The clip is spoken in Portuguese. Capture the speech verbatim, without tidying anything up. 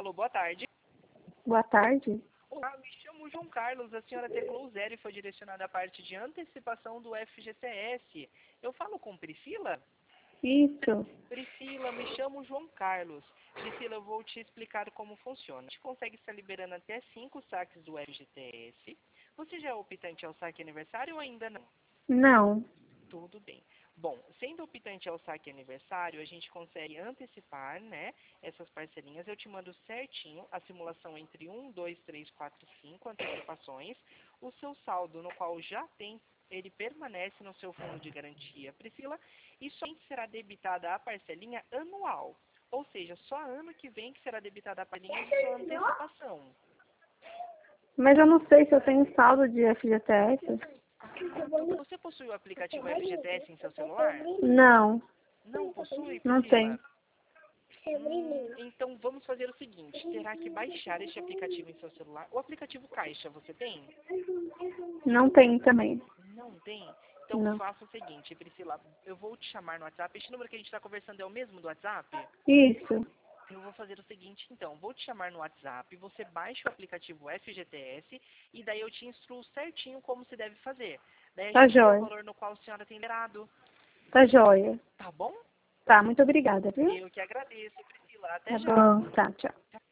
Alô, boa tarde. Boa tarde. Olá, me chamo João Carlos. A senhora teclou zero e foi direcionada à parte de antecipação do F G T S. Eu falo com Priscila? Isso. Priscila, me chamo João Carlos. Priscila, eu vou te explicar como funciona. A gente consegue estar liberando até cinco saques do F G T S. Você já é optante ao saque aniversário ou ainda não? Não. Tudo bem. Bom, sendo optante ao saque aniversário, a gente consegue antecipar, né, essas parcelinhas. Eu te mando certinho a simulação entre um, dois, três, quatro, cinco antecipações. O seu saldo, no qual já tem, ele permanece no seu fundo de garantia, Priscila, e somente será debitada a parcelinha anual. Ou seja, só ano que vem que será debitada a parcelinha de sua antecipação. Mas eu não sei se eu tenho saldo de F G T S. Você possui o aplicativo F G T S em seu celular? Não. Não possui, Não Priscila? tem. Hum, então vamos fazer o seguinte, terá que baixar este aplicativo em seu celular. O aplicativo Caixa, você tem? Não tem também. Não tem? Então Não. faça o seguinte, Priscila, eu vou te chamar no WhatsApp. Este número que a gente está conversando é o mesmo do WhatsApp? Isso. Eu vou fazer o seguinte, então, vou te chamar no WhatsApp, você baixa o aplicativo F G T S e daí eu te instruo certinho como se deve fazer. Daí a Tá gente vê o jóia. valor no qual a senhora tem liberado. Tá jóia. Tá bom? Tá, muito obrigada, viu? Eu que agradeço, Priscila. Até Tá já. bom. Tá, tchau.